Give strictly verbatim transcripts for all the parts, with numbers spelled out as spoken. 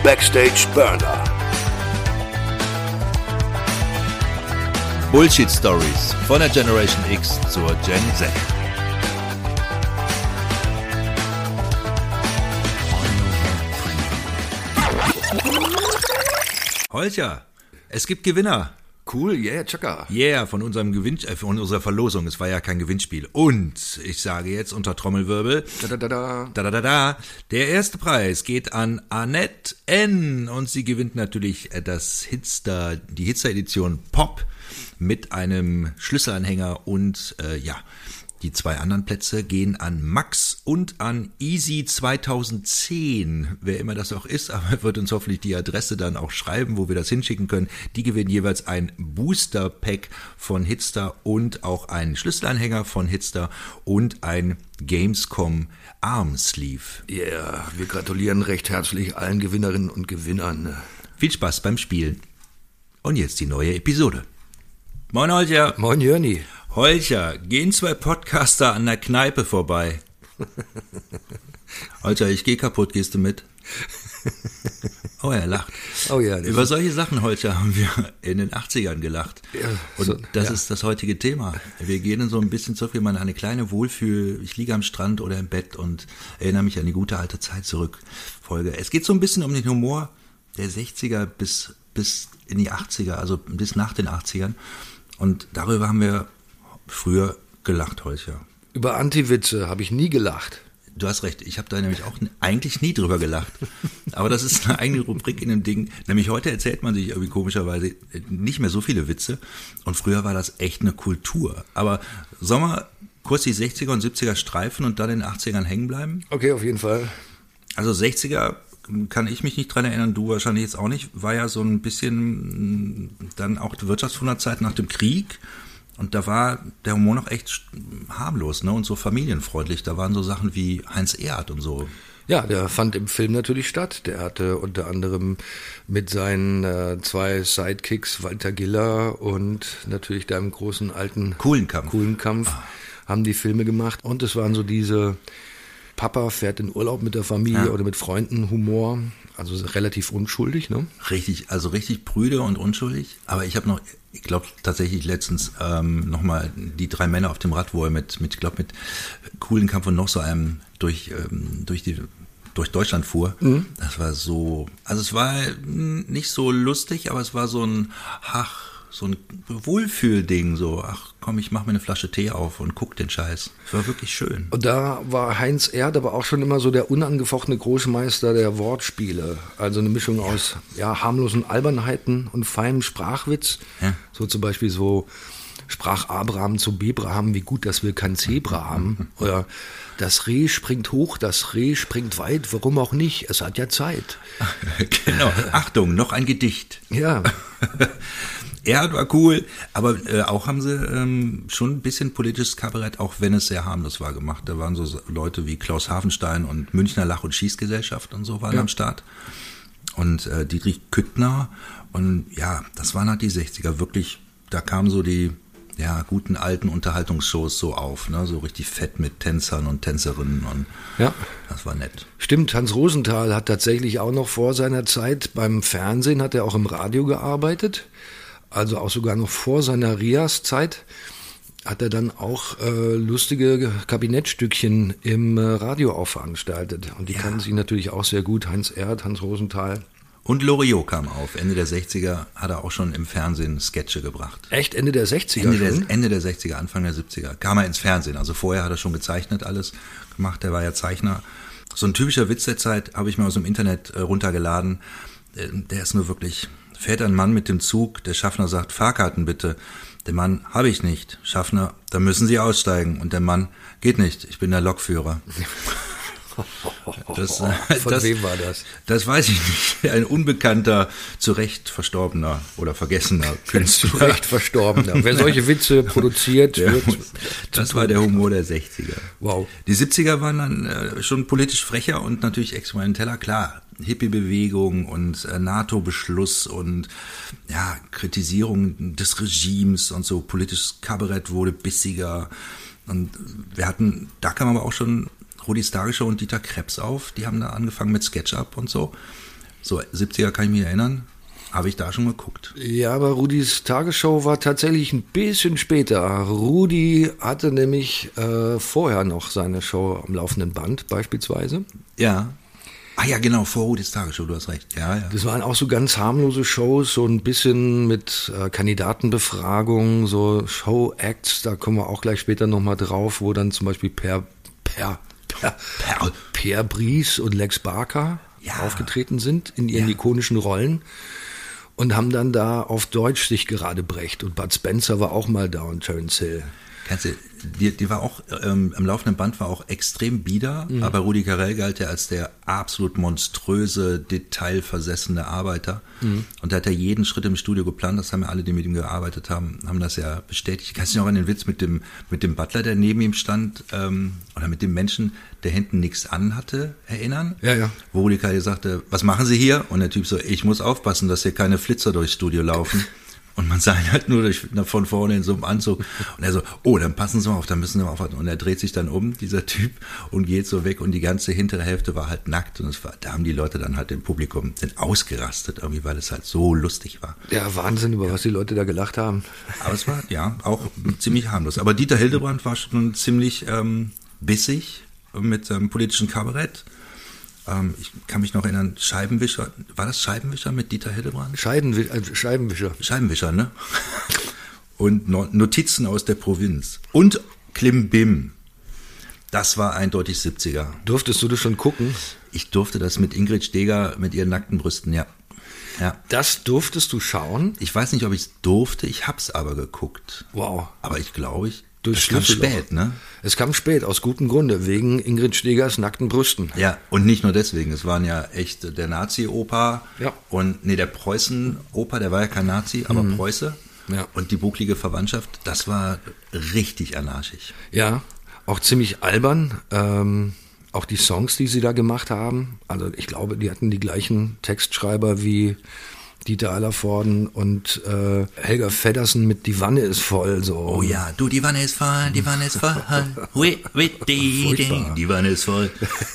Backstage Burner. Bullshit Stories von der Generation X zur Gen Z. Holger, es gibt Gewinner. Cool, yeah, Chaka. Yeah, von unserem Gewinn, äh, von unserer Verlosung. Es war ja kein Gewinnspiel. Und ich sage jetzt unter Trommelwirbel, Da, da, da, da. da, da, da, da, der erste Preis geht an Annette N. Und sie gewinnt natürlich das Hitster, die Hitster-Edition Pop mit einem Schlüsselanhänger und äh, ja, die zwei anderen Plätze gehen an Max und an Easy zweitausendzehn, wer immer das auch ist, aber wird uns hoffentlich die Adresse dann auch schreiben, wo wir das hinschicken können. Die gewinnen jeweils ein Booster-Pack von Hitster und auch einen Schlüsselanhänger von Hitster und ein Gamescom Armsleeve. Ja, yeah, wir gratulieren recht herzlich allen Gewinnerinnen und Gewinnern. Viel Spaß beim Spielen. Und jetzt die neue Episode. Moin Holger. Moin Jörni. Holger, gehen zwei Podcaster an der Kneipe vorbei. Holger, ich geh kaputt, gehst du mit? Oh, er lacht. Oh ja. Über solche Sachen, Holger, haben wir in den achtzigern gelacht. Ja, und so, das ja. ist das heutige Thema. Wir gehen in so ein bisschen zurück, wie man eine kleine Wohlfühl, ich liege am Strand oder im Bett und erinnere mich an die gute alte Zeit zurück. Folge. Es geht so ein bisschen um den Humor der sechziger bis, bis in die achtziger, also bis nach den achtzigern. Und darüber haben wir früher gelacht, Holger. Über Anti-Witze habe ich nie gelacht. Du hast recht, ich habe da nämlich auch eigentlich nie drüber gelacht. Aber das ist eine eigene Rubrik in dem Ding. Nämlich heute erzählt man sich irgendwie komischerweise nicht mehr so viele Witze. Und früher war das echt eine Kultur. Aber sollen wir kurz die sechziger und siebziger streifen und dann in den achtzigern hängen bleiben? Okay, auf jeden Fall. Also sechziger kann ich mich nicht dran erinnern, du wahrscheinlich jetzt auch nicht, war ja so ein bisschen dann auch die Wirtschaftswunderzeit nach dem Krieg. Und da war der Humor noch echt harmlos, ne, und so familienfreundlich. Da waren so Sachen wie Heinz Erhardt und so. Ja, der fand im Film natürlich statt. Der hatte unter anderem mit seinen äh, zwei Sidekicks, Walter Giller und natürlich deinem großen alten Kuhlenkampf, Kuhlenkampf ah. haben die Filme gemacht. Und es waren so diese Papa fährt in Urlaub mit der Familie ja. oder mit Freunden Humor. Also relativ unschuldig, ne? Richtig, also richtig prüde und unschuldig. Aber ich habe noch, ich glaube tatsächlich letztens ähm, nochmal die drei Männer auf dem Rad, wo er mit, mit ich glaube mit Kuhlenkampf und noch so einem durch, ähm, durch die durch Deutschland fuhr. Mhm. Das war so, also es war nicht so lustig, aber es war so ein, ach, so ein Wohlfühlding, so, ach komm, ich mach mir eine Flasche Tee auf und guck den Scheiß. Es war wirklich schön. Und da war Heinz Erhardt aber auch schon immer so der unangefochtene Großmeister der Wortspiele. Also eine Mischung aus ja, harmlosen Albernheiten und feinem Sprachwitz. Ja. So zum Beispiel so sprach Abraham zu Bebraham, wie gut, dass wir kein Zebra haben. Oder das Reh springt hoch, das Reh springt weit, warum auch nicht? Es hat ja Zeit. Genau, Achtung, noch ein Gedicht. Ja. Er war cool, aber äh, auch haben sie ähm, schon ein bisschen politisches Kabarett, auch wenn es sehr harmlos war, gemacht. Da waren so Leute wie Klaus Hafenstein und Münchner Lach- und Schießgesellschaft und so waren ja. am Start. Und äh, Dietrich Küttner. Und ja, das waren halt die sechziger. Wirklich, da kamen so die ja, guten alten Unterhaltungsshows so auf, ne? So richtig fett mit Tänzern und Tänzerinnen. Und ja. Das war nett. Stimmt, Hans Rosenthal hat tatsächlich auch noch vor seiner Zeit beim Fernsehen, hat er auch im Radio gearbeitet. Also auch sogar noch vor seiner Rias-Zeit hat er dann auch äh, lustige Kabinettstückchen im äh, Radio auch veranstaltet. Und die ja. kannten sich natürlich auch sehr gut. Heinz Erhardt, Hans Rosenthal. Und Loriot kam auf. Ende der sechziger hat er auch schon im Fernsehen Sketche gebracht. Echt? Ende der sechziger Ende schon? Der, Ende der sechziger, Anfang der siebziger. Kam er ins Fernsehen. Also vorher hat er schon gezeichnet alles gemacht. Der war ja Zeichner. So ein typischer Witz der Zeit habe ich mir aus dem Internet äh, runtergeladen. Der, der ist nur wirklich... Fährt ein Mann mit dem Zug, der Schaffner sagt, Fahrkarten bitte. Der Mann, habe ich nicht. Schaffner, da müssen Sie aussteigen. Und der Mann, geht nicht, ich bin der Lokführer. Das, Von das, wem war das? Das weiß ich nicht. Ein unbekannter, zu Recht verstorbener oder vergessener Künstler. Zu Recht verstorbener. Wer solche Witze produziert, der, wird... Das war der Humor der sechziger. Wow. Die siebziger waren dann äh, schon politisch frecher und natürlich experimenteller, klar. Hippie-Bewegung und äh, NATO-Beschluss und ja, Kritisierung des Regimes und so politisches Kabarett wurde bissiger. Und wir hatten, da kam aber auch schon Rudi Starischer und Dieter Krebs auf, die haben da angefangen mit Sketchup und so. So siebziger kann ich mich erinnern, habe ich da schon geguckt. Ja, aber Rudis Tagesshow war tatsächlich ein bisschen später. Rudi hatte nämlich äh, vorher noch seine Show am laufenden Band beispielsweise. Ja. Ah ja, genau, vor Rudis Tagesshow, du hast recht. Ja, ja. Das waren auch so ganz harmlose Shows, so ein bisschen mit äh, Kandidatenbefragung, so Show-Acts, da kommen wir auch gleich später nochmal drauf, wo dann zum Beispiel Per, Per, Per, Per, Per Bries und Lex Barker ja. aufgetreten sind in ihren ja. ikonischen Rollen und haben dann da auf Deutsch sich gerade brecht. Und Bud Spencer war auch mal da und Terence Hill. Kannst du, die, die war auch, ähm, am laufenden Band war auch extrem bieder, mhm. aber Rudi Carrell galt ja als der absolut monströse, detailversessene Arbeiter. Mhm. Und da hat er jeden Schritt im Studio geplant, das haben ja alle, die mit ihm gearbeitet haben, haben das ja bestätigt. Kannst du dich noch an den Witz mit dem, mit dem Butler, der neben ihm stand, ähm, oder mit dem Menschen, der hinten nichts anhatte, erinnern? Ja, ja. Wo Rudi Carrell sagte, was machen Sie hier? Und der Typ so, ich muss aufpassen, dass hier keine Flitzer durchs Studio laufen. Und man sah ihn halt nur durch, von vorne in so einem Anzug. Und er so, oh, dann passen Sie mal auf, dann müssen Sie mal aufwarten. Und er dreht sich dann um, dieser Typ, und geht so weg. Und die ganze hintere Hälfte war halt nackt. Und es war, da haben die Leute dann halt im Publikum dann ausgerastet, irgendwie, weil es halt so lustig war. Ja, Wahnsinn, über ja. was die Leute da gelacht haben. Aber es war, ja, auch ziemlich harmlos. Aber Dieter Hildebrand war schon ziemlich ähm, bissig mit seinem politischen Kabarett. Ich kann mich noch erinnern, Scheibenwischer, war das Scheibenwischer mit Dieter Hildebrand? Scheidenwi- äh, Scheibenwischer. Scheibenwischer, ne? Und Notizen aus der Provinz. Und Klimbim. Das war eindeutig siebziger. Durftest du das schon gucken? Ich durfte das mit Ingrid Steeger, mit ihren nackten Brüsten, ja. ja. Das durftest du schauen? Ich weiß nicht, ob ich es durfte, ich hab's aber geguckt. Wow. Aber ich glaube, ich... Es kam spät, ne? Es kam spät, aus gutem Grunde, wegen Ingrid Stegers nackten Brüsten. Ja, und nicht nur deswegen, es waren ja echt der Nazi-Opa ja. und, nee, der Preußen-Opa, der war ja kein Nazi, aber mhm. Preuße. Ja. Und die bucklige Verwandtschaft, das war richtig anarchisch. Ja, auch ziemlich albern, ähm, auch die Songs, die sie da gemacht haben, also ich glaube, die hatten die gleichen Textschreiber wie Dieter Hallervorden und äh, Helga Feddersen mit Die Wanne ist voll. So. Oh ja, du, die Wanne ist voll, die Wanne ist voll. Hui, hui, die, die, die Wanne ist voll.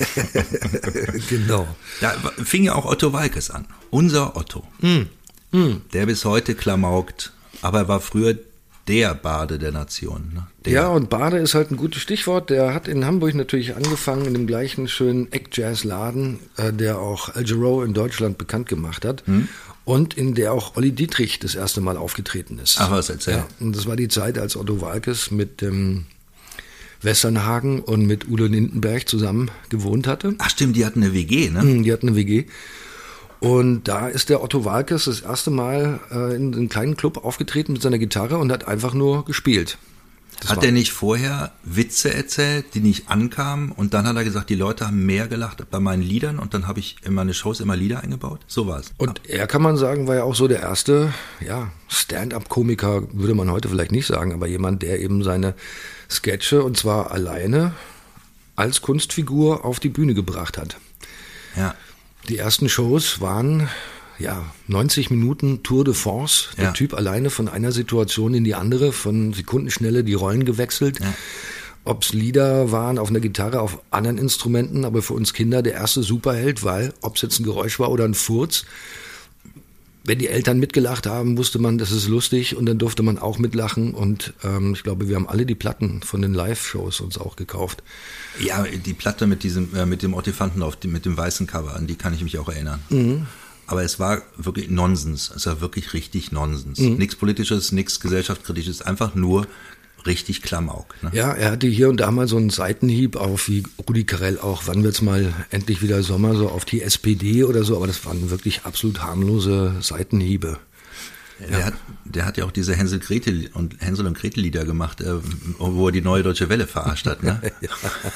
Genau. Da fing ja auch Otto Waalkes an. Unser Otto. Mm. Mm. Der bis heute klamaukt, aber er war früher der Bade der Nation. Ne? Der. Ja, und Bade ist halt ein gutes Stichwort. Der hat in Hamburg natürlich angefangen, in dem gleichen schönen Eck-Jazz-Laden, äh, der auch Al Jarreau in Deutschland bekannt gemacht hat. Hm. Und in der auch Olli Dietrich das erste Mal aufgetreten ist. Ach, was erzähl. Ja, und das war die Zeit, als Otto Waalkes mit dem Westernhagen und mit Udo Lindenberg zusammen gewohnt hatte. Ach stimmt, die hatten eine W G, ne? Die hatten eine W G. Und da ist der Otto Waalkes das erste Mal äh, in einem kleinen Club aufgetreten mit seiner Gitarre und hat einfach nur gespielt. Das hat er nicht vorher Witze erzählt, die nicht ankamen, und dann hat er gesagt, die Leute haben mehr gelacht bei meinen Liedern, und dann habe ich in meine Shows immer Lieder eingebaut? So war es. Und er, kann man sagen, war ja auch so der erste, ja, Stand-up-Komiker, würde man heute vielleicht nicht sagen, aber jemand, der eben seine Sketche, und zwar alleine, als Kunstfigur auf die Bühne gebracht hat. Ja. Die ersten Shows waren... Ja, neunzig Minuten Tour de Force. Der ja. Typ alleine von einer Situation in die andere, von Sekundenschnelle die Rollen gewechselt. Ja. Ob es Lieder waren auf einer Gitarre, auf anderen Instrumenten, aber für uns Kinder der erste Superheld, weil, ob es jetzt ein Geräusch war oder ein Furz, wenn die Eltern mitgelacht haben, wusste man, das ist lustig, und dann durfte man auch mitlachen, und ähm, ich glaube, wir haben alle die Platten von den Live-Shows uns auch gekauft. Ja, die Platte mit diesem, äh, mit dem Ortifanten auf dem, mit dem weißen Cover, an die kann ich mich auch erinnern. Mhm. Aber es war wirklich Nonsens. Es war wirklich richtig Nonsens. Mhm. Nichts Politisches, nichts Gesellschaftskritisches, einfach nur richtig Klamauk. Ne? Ja, er hatte hier und da mal so einen Seitenhieb auf, wie Rudi Carrell auch, wann wird's mal endlich wieder Sommer, so auf die S P D oder so, aber das waren wirklich absolut harmlose Seitenhiebe. Der, ja. hat, der hat ja auch diese Hänsel, Gretel und Hänsel und Gretel Lieder gemacht, äh, wo er die Neue Deutsche Welle verarscht hat. Ne? Ja.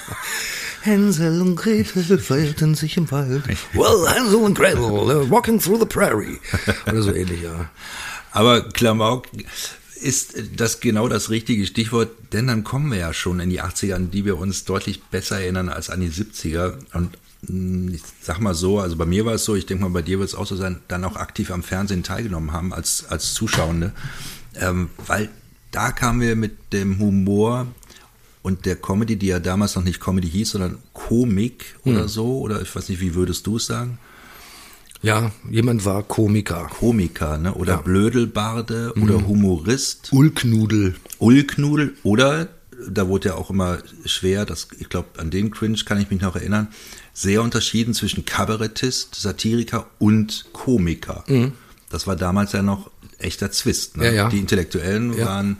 Hänsel und Gretel verirrten sich im Wald. Well, Hänsel und Gretel, uh, walking through the prairie. Oder so ähnlich, ja. Aber Klamauk ist das genau das richtige Stichwort, denn dann kommen wir ja schon in die achtziger, an die wir uns deutlich besser erinnern als an die siebziger. Und ich sag mal so, also bei mir war es so, ich denke mal, bei dir wird es auch so sein, dann auch aktiv am Fernsehen teilgenommen haben als, als Zuschauende, ähm, weil da kamen wir mit dem Humor und der Comedy, die ja damals noch nicht Comedy hieß, sondern Komik oder hm. so, oder ich weiß nicht, wie würdest du es sagen? Ja, jemand war Komiker. Komiker, ne? Oder ja. Blödelbarde mhm. oder Humorist. Ulknudel. Ulknudel oder, da wurde ja auch immer schwer, das, ich glaube, an den Cringe kann ich mich noch erinnern, sehr unterschieden zwischen Kabarettist, Satiriker und Komiker. Mhm. Das war damals ja noch echter Zwist. Ne? Ja, ja. Die Intellektuellen ja. waren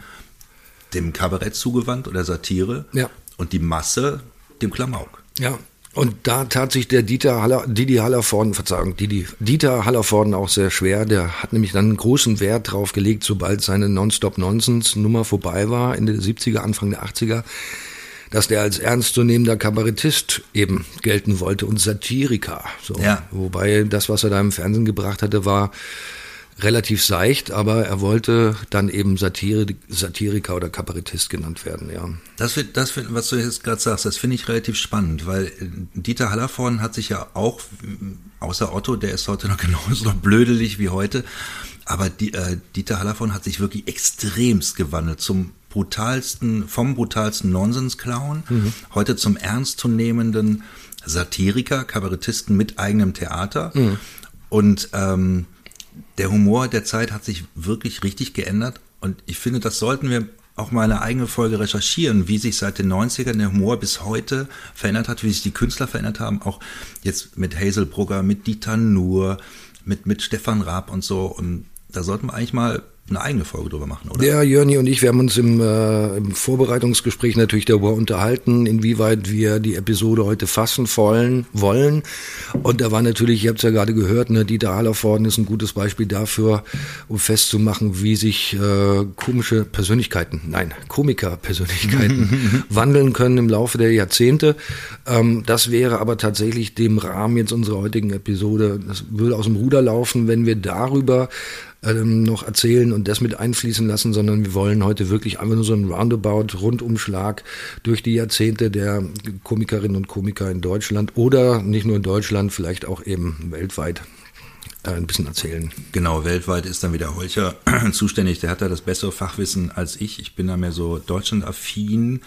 dem Kabarett zugewandt oder Satire ja. und die Masse dem Klamauk. Ja, und da tat sich der Dieter Haller, Didi Hallervorden, Verzeihung, Didi, Dieter Hallervorden auch sehr schwer. Der hat nämlich dann einen großen Wert drauf gelegt, sobald seine Non-Stop-Nonsense-Nummer vorbei war, Ende der siebziger, Anfang der achtziger, dass der als ernstzunehmender Kabarettist eben gelten wollte und Satiriker. So. Ja. Wobei das, was er da im Fernsehen gebracht hatte, war relativ seicht, aber er wollte dann eben Satire, Satiriker oder Kabarettist genannt werden, ja. Das, das was du jetzt gerade sagst, das finde ich relativ spannend, weil Dieter Hallervorden hat sich ja auch, außer Otto, der ist heute noch genauso noch blödelig wie heute, aber die, äh, Dieter Hallervorden hat sich wirklich extremst gewandelt zum brutalsten, vom brutalsten Nonsens-Clown, mhm. heute zum ernstzunehmenden Satiriker, Kabarettisten mit eigenem Theater mhm. und ähm, der Humor der Zeit hat sich wirklich richtig geändert und ich finde, das sollten wir auch mal eine eigene Folge recherchieren, wie sich seit den neunzigern der Humor bis heute verändert hat, wie sich die Künstler verändert haben, auch jetzt mit Hazel Brugger, mit Dieter Nuhr, mit, mit Stefan Raab und so, und da sollten wir eigentlich mal eine eigene Folge drüber machen, oder? Ja, Jörni und ich, wir haben uns im, äh, im Vorbereitungsgespräch natürlich darüber unterhalten, inwieweit wir die Episode heute fassen wollen. wollen. Und da war natürlich, ihr habt es ja gerade gehört, ne, Dieter Hallervorden ist ein gutes Beispiel dafür, um festzumachen, wie sich äh, komische Persönlichkeiten, nein, Komiker-Persönlichkeiten wandeln können im Laufe der Jahrzehnte. Ähm, das wäre aber tatsächlich dem Rahmen jetzt unserer heutigen Episode, das würde aus dem Ruder laufen, wenn wir darüber ähm, noch erzählen und das mit einfließen lassen, sondern wir wollen heute wirklich einfach nur so einen Roundabout, Rundumschlag durch die Jahrzehnte der Komikerinnen und Komiker in Deutschland oder nicht nur in Deutschland, vielleicht auch eben weltweit äh, ein bisschen erzählen. Genau, weltweit ist dann wieder Holcher zuständig, der hat da das bessere Fachwissen als ich. Ich bin da mehr so deutschlandaffin,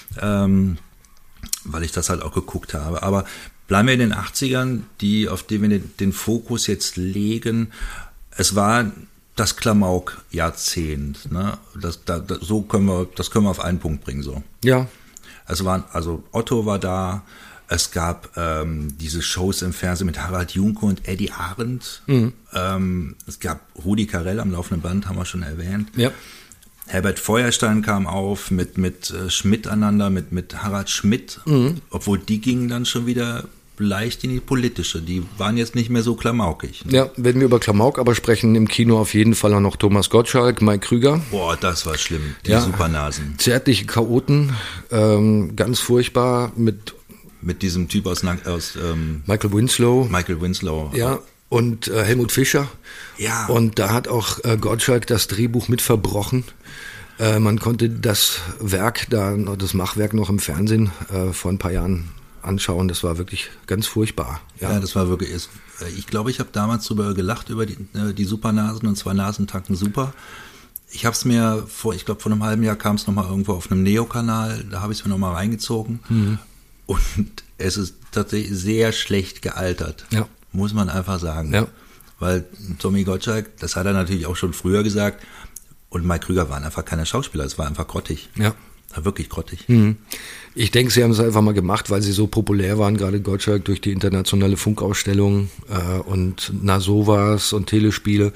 ähm, weil ich das halt auch geguckt habe. Aber bleiben wir in den achtzigern, die, auf die wir den, den Fokus jetzt legen. Es war das Klamauk-Jahrzehnt, ne? Das, da, das, so können wir, das können wir auf einen Punkt bringen, so. Ja. Es waren, also Otto war da, es gab ähm, diese Shows im Fernsehen mit Harald Junke und Eddie Arendt, mhm. ähm, es gab Rudi Carrell am laufenden Band, haben wir schon erwähnt. Ja. Herbert Feuerstein kam auf mit, mit äh, Schmidt aneinander, mit, mit Harald Schmidt, mhm. obwohl die gingen dann schon wieder leicht in die politische. Die waren jetzt nicht mehr so klamaukig. Ne? Ja, wenn wir über Klamauk aber sprechen, im Kino auf jeden Fall auch noch Thomas Gottschalk, Mike Krüger. Boah, das war schlimm. Die ja, Supernasen. Zärtliche Chaoten, ähm, ganz furchtbar mit mit diesem Typ aus, aus ähm, Michael Winslow. Michael Winslow. Ja, und äh, Helmut Fischer. Ja. Und da hat auch äh, Gottschalk das Drehbuch mit verbrochen. Äh, man konnte das Werk, da das Machwerk noch im Fernsehen äh, vor ein paar Jahren anschauen, das war wirklich ganz furchtbar. Ja, ja, das war wirklich, ich glaube, ich habe damals drüber gelacht, über die, die Supernasen und zwei Nasentanken super. Ich habe es mir vor, ich glaube, vor einem halben Jahr kam es nochmal irgendwo auf einem Neo-Kanal, da habe ich es mir nochmal reingezogen mhm. und es ist tatsächlich sehr schlecht gealtert, ja. muss man einfach sagen. Ja. Weil Tommy Gottschalk, das hat er natürlich auch schon früher gesagt, und Mike Krüger waren einfach keine Schauspieler, es war einfach grottig. Ja. Wirklich grottig. Mhm. Ich denke, sie haben es einfach mal gemacht, weil sie so populär waren, gerade Gottschalk durch die internationale Funkausstellung äh, und Na sowas und Telespiele.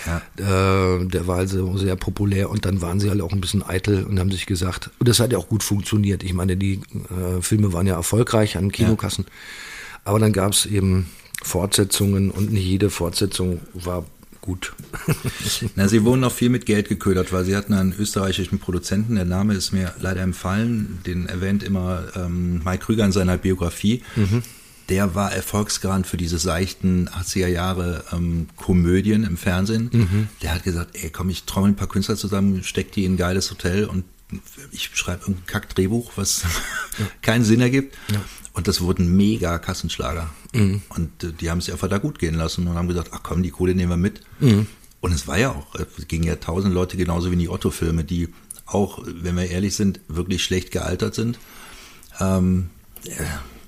Ja. Äh, der war also sehr populär und dann waren sie halt auch ein bisschen eitel und haben sich gesagt, und das hat ja auch gut funktioniert. Ich meine, die äh, Filme waren ja erfolgreich an Kinokassen, ja. aber dann gab es eben Fortsetzungen und nicht jede Fortsetzung war gut. Na, sie wurden auch viel mit Geld geködert, weil sie hatten einen österreichischen Produzenten, der Name ist mir leider entfallen, den erwähnt immer ähm, Mike Krüger in seiner Biografie. Mhm. Der war Erfolgsgarant für diese seichten achtziger Jahre ähm, Komödien im Fernsehen. Mhm. Der hat gesagt, ey komm, ich trommel ein paar Künstler zusammen, steck die in ein geiles Hotel und ich schreibe irgendein Kack-Drehbuch, was ja. keinen Sinn ergibt. Ja. Und das wurden mega Kassenschlager. Mhm. Und äh, die haben es einfach da gut gehen lassen und haben gesagt, ach komm, die Kohle nehmen wir mit. Mhm. Und es war ja auch, es gingen ja tausend Leute genauso wie in die Otto-Filme, die auch, wenn wir ehrlich sind, wirklich schlecht gealtert sind. Ähm,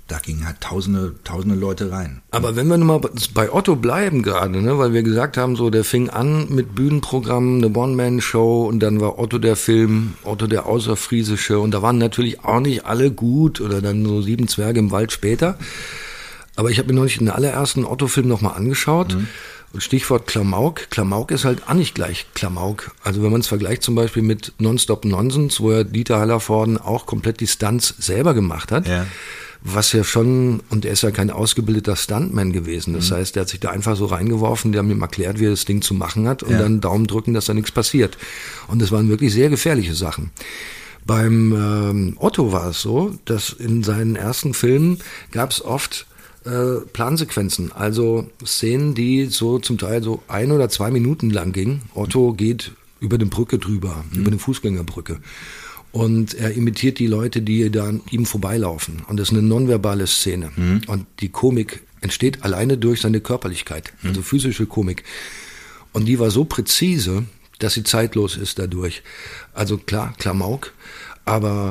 da gingen halt tausende, tausende Leute rein. Aber wenn wir nochmal bei Otto bleiben gerade, ne, weil wir gesagt haben, so der fing an mit Bühnenprogrammen, eine One-Man-Show und dann war Otto der Film, Otto der Außerfriesische und da waren natürlich auch nicht alle gut oder dann so Sieben Zwerge im Wald später. Aber ich habe mir neulich den allerersten Otto-Film nochmal angeschaut. Mhm. Stichwort Klamauk. Klamauk ist halt auch nicht gleich Klamauk. Also wenn man es vergleicht zum Beispiel mit Nonstop Nonsense, wo ja Dieter Hallervorden auch komplett die Stunts selber gemacht hat. Ja. Was ja schon, und er ist ja kein ausgebildeter Stuntman gewesen. Das mhm. heißt, der hat sich da einfach so reingeworfen, die haben ihm erklärt, wie er das Ding zu machen hat und ja. dann Daumen drücken, dass da nichts passiert. Und das waren wirklich sehr gefährliche Sachen. Beim ähm, Otto war es so, dass in seinen ersten Filmen gab es oft Plansequenzen, also Szenen, die so zum Teil so ein oder zwei Minuten lang gingen. Otto geht über eine Brücke drüber, mhm. über eine Fußgängerbrücke. Und er imitiert die Leute, die da an ihm vorbeilaufen. Und das ist eine nonverbale Szene. Mhm. Und die Komik entsteht alleine durch seine Körperlichkeit, mhm. also physische Komik. Und die war so präzise, dass sie zeitlos ist dadurch. Also klar, Klamauk, aber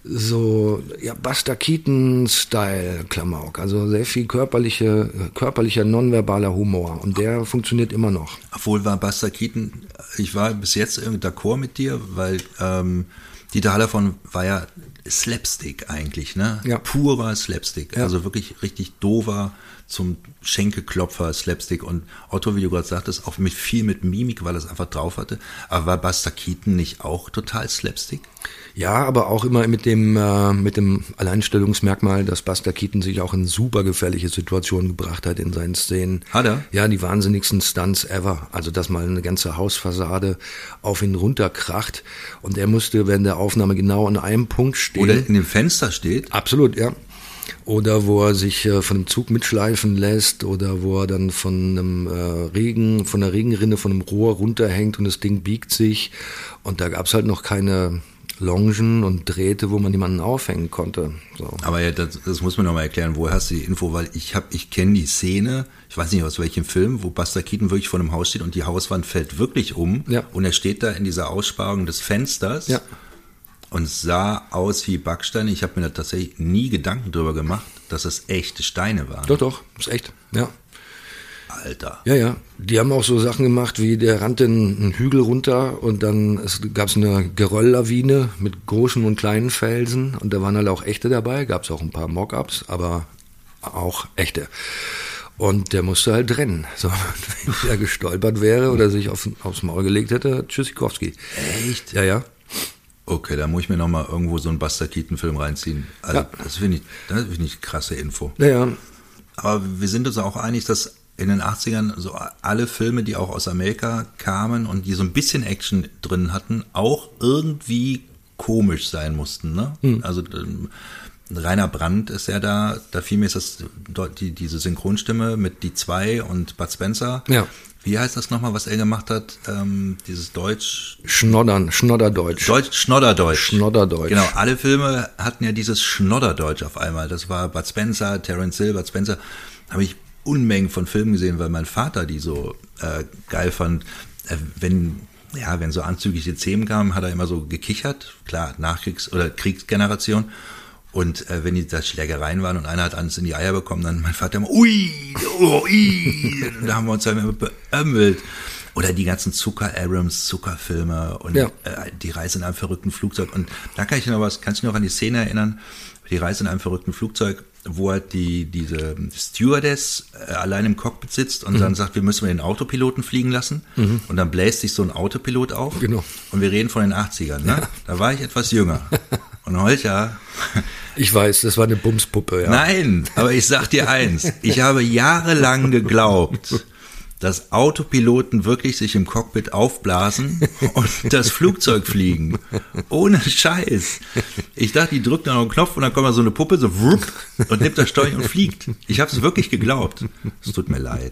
so, ja, Buster Keaton-Style Klamauk, also sehr viel körperliche, körperlicher, nonverbaler Humor und der funktioniert immer noch. Obwohl war Buster Keaton, ich war bis jetzt irgendwie d'accord mit dir, weil ähm, Dieter Hallervorden war ja Slapstick eigentlich, ne? Ja. Purer Slapstick, ja. Also wirklich richtig doofer, zum Schenkelklopfer Slapstick und Otto, wie du gerade sagtest, auch mit viel mit Mimik, weil er es einfach drauf hatte. Aber war Buster Keaton nicht auch total Slapstick? Ja, aber auch immer mit dem äh, mit dem Alleinstellungsmerkmal, dass Buster Keaton sich auch in super gefährliche Situationen gebracht hat in seinen Szenen. Hat er? Ja, die wahnsinnigsten Stunts ever. Also, dass mal eine ganze Hausfassade auf ihn runterkracht und er musste während der Aufnahme genau an einem Punkt stehen. Oder in dem Fenster steht? Absolut, ja. Oder wo er sich äh, von einem Zug mitschleifen lässt oder wo er dann von einem äh, Regen, von einer Regenrinne, von einem Rohr runterhängt und das Ding biegt sich und da gab's halt noch keine Longen und Drähte, wo man jemanden aufhängen konnte. So. Aber ja, das, das muss man nochmal erklären, woher hast du die Info, weil ich hab, ich kenne die Szene, ich weiß nicht aus welchem Film, wo Buster Keaton wirklich vor einem Haus steht und die Hauswand fällt wirklich um ja. und er steht da in dieser Aussparung des Fensters ja. und sah aus wie Backsteine. Ich habe mir da tatsächlich nie Gedanken drüber gemacht, dass es echte Steine waren. Doch, doch, ist echt, ja. Alter. Ja, ja. Die haben auch so Sachen gemacht, wie der rannte einen Hügel runter und dann gab es eine Gerölllawine mit großen und kleinen Felsen und da waren halt auch echte dabei, gab es auch ein paar Mock-ups, aber auch echte. Und der musste halt rennen. So, wenn er gestolpert wäre oder sich auf, aufs Maul gelegt hätte, Tschüssikowski. Echt? Ja, ja. Okay, da muss ich mir nochmal irgendwo so einen Buster Keaton-Film reinziehen. Also ja. das finde ich, das finde ich krasse Info. Ja, ja. Aber wir sind uns auch einig, dass in den achtzigern so alle Filme, die auch aus Amerika kamen und die so ein bisschen Action drin hatten, auch irgendwie komisch sein mussten. Ne? Hm. Also ähm, Rainer Brandt ist ja da, da fiel mir jetzt das, die, diese Synchronstimme mit Die Zwei und Bud Spencer. Ja. Wie heißt das nochmal, was er gemacht hat? Ähm, dieses Deutsch... Schnoddern, Schnodderdeutsch. Deutsch, Schnodderdeutsch. Schnodderdeutsch. Genau, alle Filme hatten ja dieses Schnodderdeutsch auf einmal. Das war Bud Spencer, Terence Hill, Bud Spencer. Habe ich Unmengen von Filmen gesehen, weil mein Vater die so äh, geil fand. Äh, wenn, ja, wenn so anzügliche Themen kamen, hat er immer so gekichert. Klar, Nachkriegs- oder Kriegsgeneration. Und äh, wenn die da Schlägereien waren und einer hat alles in die Eier bekommen, dann mein Vater immer, ui, oh, ui. Da haben wir uns dann immer beömmelt. Oder die ganzen Zucker-Abrams, Zuckerfilme und ja. äh, die Reise in einem verrückten Flugzeug. Und da kann ich noch was, kannst du dich noch an die Szene erinnern? Die Reise in einem verrückten Flugzeug, wo halt die, diese Stewardess äh, allein im Cockpit sitzt und mhm. dann sagt, wir müssen den Autopiloten fliegen lassen. Mhm. Und dann bläst sich so ein Autopilot auf. Genau. Und wir reden von den achtzigern, ne? Ja. Da war ich etwas jünger. Und heute, ja. Ich weiß, das war eine Bumspuppe, ja. Nein, aber ich sag dir eins. Ich habe jahrelang geglaubt, dass Autopiloten wirklich sich im Cockpit aufblasen und das Flugzeug fliegen. Ohne Scheiß. Ich dachte, die drückt dann auf den Knopf und dann kommt da so eine Puppe, so wupp, und nimmt das Steuer und fliegt. Ich habe es wirklich geglaubt. Es tut mir leid.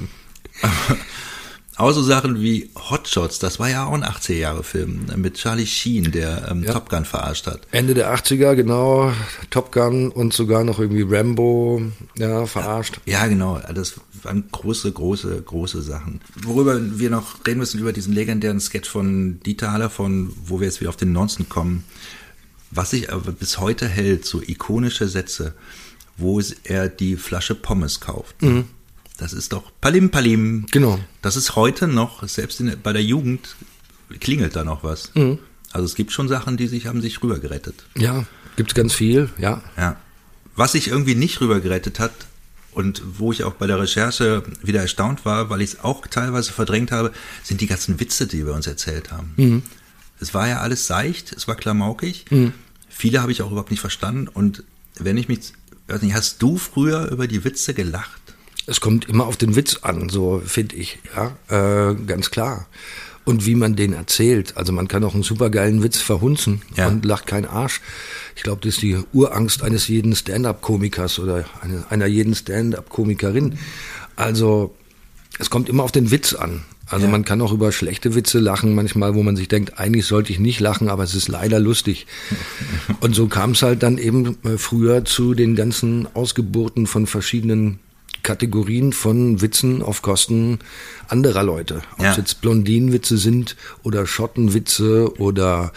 Aber auch so Sachen wie Hotshots, das war ja auch ein achtziger-Jahre-Film mit Charlie Sheen, der ähm, ja. Top Gun verarscht hat. Ende der achtziger, genau, Top Gun und sogar noch irgendwie Rambo, ja, verarscht. Ja, genau, das waren große, große, große Sachen. Worüber wir noch reden müssen, über diesen legendären Sketch von Dieter Hallervorden, wo wir jetzt wieder auf den Nonsen kommen, was sich aber bis heute hält, so ikonische Sätze, wo er die Flasche Pommes kauft. Mhm. Das ist doch Palim Palim. Genau. Das ist heute noch, selbst in, bei der Jugend, klingelt da noch was. Mhm. Also es gibt schon Sachen, die sich haben sich rübergerettet. Ja, gibt's ganz viel, ja. Ja. Was sich irgendwie nicht rübergerettet hat und wo ich auch bei der Recherche wieder erstaunt war, weil ich es auch teilweise verdrängt habe, sind die ganzen Witze, die wir uns erzählt haben. Mhm. Es war ja alles seicht, es war klamaukig. Mhm. Viele habe ich auch überhaupt nicht verstanden. Und wenn ich mich, weiß nicht, hast du früher über die Witze gelacht? Es kommt immer auf den Witz an, so finde ich, ja, äh, ganz klar. Und wie man den erzählt. Also man kann auch einen supergeilen Witz verhunzen ja. und lacht kein Arsch. Ich glaube, das ist die Urangst eines jeden Stand-up-Komikers oder eine, einer jeden Stand-up-Komikerin. Also es kommt immer auf den Witz an. Also ja. man kann auch über schlechte Witze lachen manchmal, wo man sich denkt, eigentlich sollte ich nicht lachen, aber es ist leider lustig. Und so kam es halt dann eben früher zu den ganzen Ausgeburten von verschiedenen Kategorien von Witzen auf Kosten anderer Leute. Ob ja. es jetzt Blondinenwitze sind oder Schottenwitze oder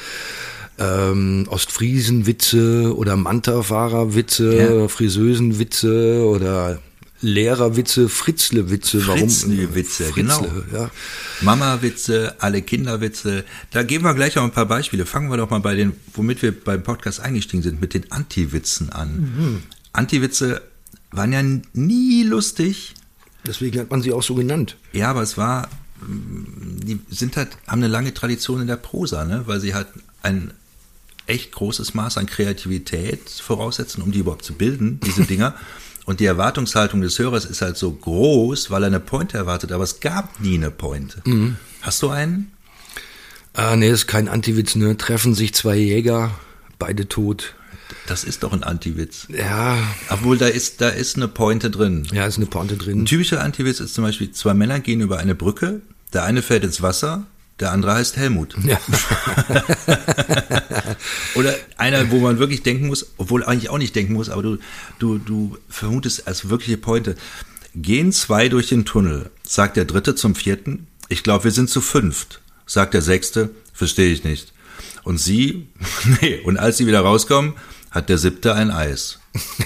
ähm, Ostfriesenwitze oder Manta-Fahrerwitze, ja. Friseusenwitze oder Lehrerwitze, Fritzle-Witze. Warum? Fritzle-Witze, Fritzle, genau. Ja. Mama-Witze, alle Kinderwitze. Da geben wir gleich noch ein paar Beispiele. Fangen wir doch mal bei den, womit wir beim Podcast eingestiegen sind, mit den Anti-Witzen an. Mhm. Anti-Witze waren ja nie lustig. Deswegen hat man sie auch so genannt. Ja, aber es war, die sind halt, haben eine lange Tradition in der Prosa, ne? Weil sie halt ein echt großes Maß an Kreativität voraussetzen, um die überhaupt zu bilden, diese Dinger. Und die Erwartungshaltung des Hörers ist halt so groß, weil er eine Pointe erwartet, aber es gab nie eine Pointe. Mhm. Hast du einen? Ah, nee, ist kein Antiwitz, ne? Treffen sich zwei Jäger, beide tot. Das ist doch ein Antiwitz. Ja. Obwohl, da ist, da ist eine Pointe drin. Ja, ist eine Pointe drin. Ein typischer Antiwitz ist zum Beispiel, zwei Männer gehen über eine Brücke, der eine fällt ins Wasser, der andere heißt Helmut. Ja. Oder einer, wo man wirklich denken muss, obwohl eigentlich auch nicht denken muss, aber du, du, du vermutest als wirkliche Pointe. Gehen zwei durch den Tunnel, sagt der Dritte zum Vierten, ich glaube, wir sind zu fünft, sagt der Sechste, verstehe ich nicht. Und sie, nee, und als sie wieder rauskommen, hat der Siebte ein Eis.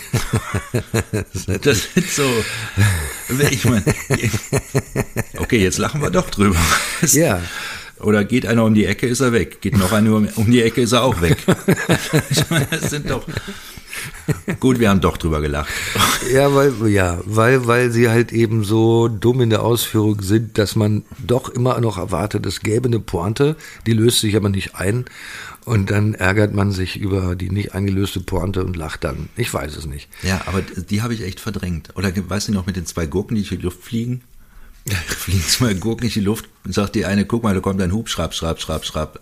Das sind so, ich meine, okay, jetzt lachen wir doch drüber. Ja. Oder geht einer um die Ecke, ist er weg. Geht noch einer um die Ecke, ist er auch weg. Ich meine, das sind doch, gut, wir haben doch drüber gelacht. Ja, weil, ja, weil, weil sie halt eben so dumm in der Ausführung sind, dass man doch immer noch erwartet, es gäbe eine Pointe, die löst sich aber nicht ein. Und dann ärgert man sich über die nicht eingelöste Pointe und lacht dann. Ich weiß es nicht. Ja, aber die habe ich echt verdrängt. Oder weißt du noch mit den zwei Gurken, die durch die Luft fliegen? Fliegen zwei Gurken in die Luft und sagt die eine, guck mal, da kommt ein Hub, schrapp, schrapp, schrapp, schrapp.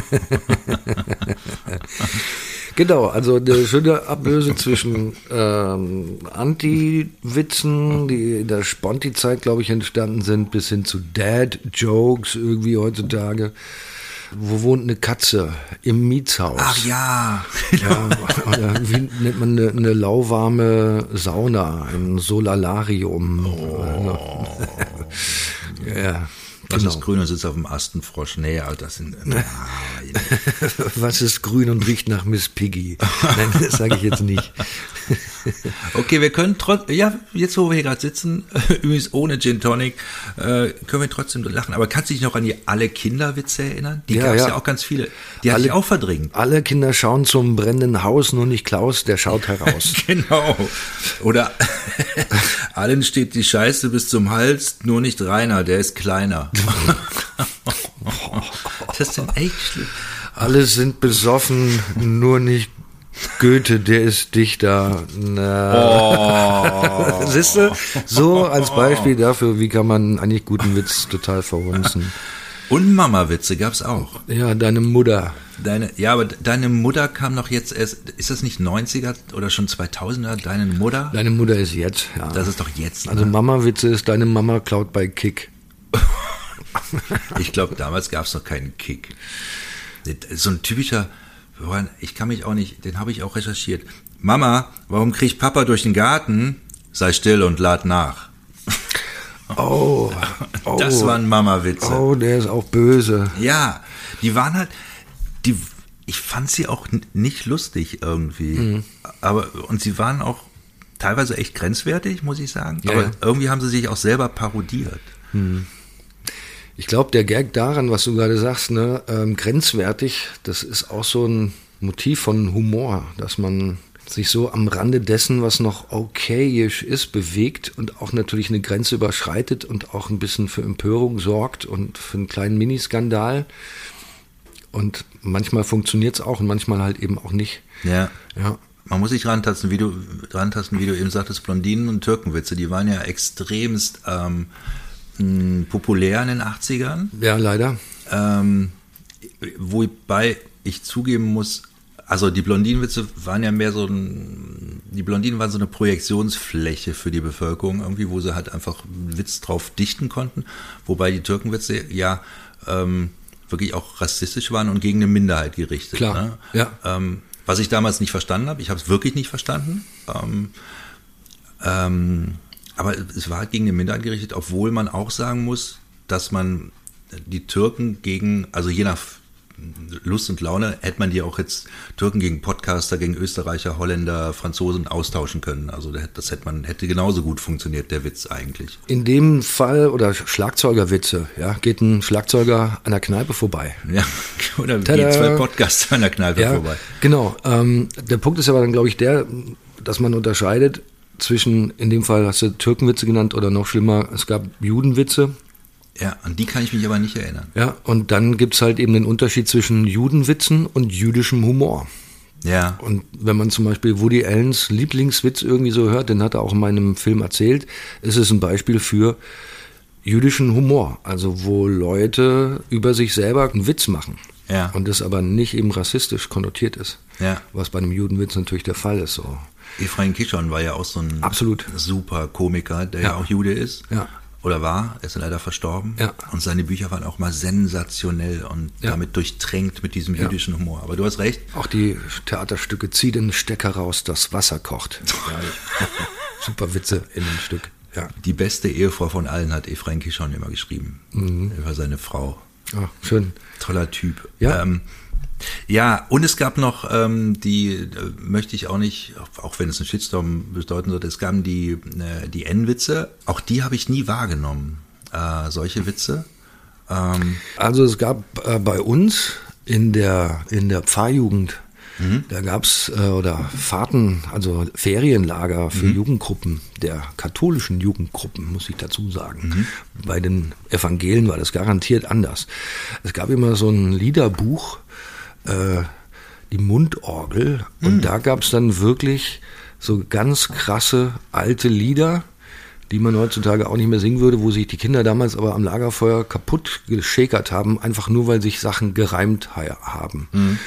Genau, also eine schöne Ablöse zwischen ähm, Anti-Witzen, die in der Sponti-Zeit, glaube ich, entstanden sind, bis hin zu Dad-Jokes irgendwie heutzutage. Wo wohnt eine Katze? Im Mietshaus. Ach ja. Ja, oder wie nennt man eine, eine lauwarme Sauna? Ein Solalarium. Oh. Ja. Was genau. ist grün und sitzt auf dem Astenfrosch? Nee, Alter, das sind... Ah, was ist grün und riecht nach Miss Piggy? Nein, das sage ich jetzt nicht. Okay, wir können trotzdem... Ja, jetzt wo wir hier gerade sitzen, übrigens ohne Gin Tonic, äh, können wir trotzdem lachen. Aber kannst du dich noch an die alle Kinderwitze erinnern? Die ja, gab es ja. ja auch ganz viele. Die hatte ich auch verdrängt. Alle Kinder schauen zum brennenden Haus, nur nicht Klaus, der schaut heraus. Genau. Oder allen steht die Scheiße bis zum Hals, nur nicht Rainer, der ist kleiner. Das ist denn echt schlimm. Alle sind besoffen, nur nicht Goethe, der ist Dichter. Na. Oh. Siehst du? So als Beispiel dafür, wie kann man eigentlich guten Witz total verhunzen. Und Mama-Witze gab's auch. Ja, deine Mutter. Deine, ja, aber deine Mutter kam noch jetzt erst, ist das nicht neunziger oder schon zweitausender, deine Mutter? Deine Mutter ist jetzt, ja. Das ist doch jetzt. Ne? Also Mama-Witze ist, deine Mama klaut bei Kick. Ich glaube, damals gab es noch keinen Kick. So ein typischer, ich kann mich auch nicht, den habe ich auch recherchiert. Mama, warum kriegt Papa durch den Garten? Sei still und lad nach. Oh, oh. Das waren Mama-Witze. Oh, der ist auch böse. Ja, die waren halt, die, ich fand sie auch nicht lustig irgendwie. Mhm. Aber, und sie waren auch, teilweise echt grenzwertig, muss ich sagen. Ja, aber ja. irgendwie haben sie sich auch selber parodiert. Hm. Ich glaube, der Gag daran, was du gerade sagst, ne, ähm, grenzwertig, das ist auch so ein Motiv von Humor, dass man sich so am Rande dessen, was noch okayisch ist, bewegt und auch natürlich eine Grenze überschreitet und auch ein bisschen für Empörung sorgt und für einen kleinen Miniskandal. Und manchmal funktioniert es auch und manchmal halt eben auch nicht. Ja. Ja. Man muss sich rantasten, wie du, rantasten, wie du eben sagtest, Blondinen und Türkenwitze, die waren ja extremst ähm, mh, populär in den achtzigern. Ja, leider. Ähm, wobei ich zugeben muss, also die Blondinenwitze waren ja mehr so ein, die Blondinen waren so eine Projektionsfläche für die Bevölkerung irgendwie, wo sie halt einfach einen Witz drauf dichten konnten, wobei die Türkenwitze ja ähm, wirklich auch rassistisch waren und gegen eine Minderheit gerichtet. Klar, ne? ja. Ähm, was ich damals nicht verstanden habe, ich habe es wirklich nicht verstanden, ähm, ähm, aber es war halt gegen eine Minderheit gerichtet, obwohl man auch sagen muss, dass man die Türken gegen, also je nach Lust und Laune, hätte man die auch jetzt Türken gegen Podcaster, gegen Österreicher, Holländer, Franzosen austauschen können. Also das hätte man hätte genauso gut funktioniert, der Witz eigentlich. In dem Fall, oder Schlagzeugerwitze, ja, geht ein Schlagzeuger an der Kneipe vorbei. Ja, oder Tada. wie zwei Podcaster an der Kneipe Ja, vorbei. genau. Ähm, der Punkt ist aber dann, glaube ich, der, dass man unterscheidet zwischen, in dem Fall hast du Türkenwitze genannt oder noch schlimmer, es gab Judenwitze. Ja, an die kann ich mich aber nicht erinnern. Ja, und dann gibt's halt eben den Unterschied zwischen Judenwitzen und jüdischem Humor. Ja. Und wenn man zum Beispiel Woody Allens Lieblingswitz irgendwie so hört, den hat er auch in meinem Film erzählt, ist es ein Beispiel für jüdischen Humor. Also wo Leute über sich selber einen Witz machen. Ja. Und das aber nicht eben rassistisch konnotiert ist. Ja. Was bei einem Judenwitz natürlich der Fall ist. So. Ephraim Kishon war ja auch so ein Absolut. super Komiker, der ja, Ja. auch Jude ist. Ja. Oder war, er ist leider verstorben. Ja. Und seine Bücher waren auch mal sensationell und Ja. damit durchtränkt mit diesem Ja. jüdischen Humor. Aber du hast recht. Auch die Theaterstücke, zieh den Stecker raus, das Wasser kocht. Ja, super Witze in dem Stück. Ja. Die beste Ehefrau von allen hat Ephraim Kishon immer geschrieben. Mhm. Über seine Frau. Ah, schön. Toller Typ. Ja. Ähm, ja, und es gab noch ähm, die, äh, möchte ich auch nicht, auch wenn es einen Shitstorm bedeuten sollte, es gab die, äh, die N-Witze, auch die habe ich nie wahrgenommen, äh, solche Witze. Ähm, Also es gab äh, bei uns in der, in der Pfarrjugend, Mhm. da gab's äh, oder Fahrten, also Ferienlager für Mhm. Jugendgruppen, der katholischen Jugendgruppen, muss ich dazu sagen. Mhm. Bei den Evangelien war das garantiert anders. Es gab immer so ein Liederbuch, äh, die Mundorgel, und Mhm. da gab's dann wirklich so ganz krasse alte Lieder, die man heutzutage auch nicht mehr singen würde, wo sich die Kinder damals aber am Lagerfeuer kaputt geschäkert haben, einfach nur, weil sich Sachen gereimt ha- haben. Mhm.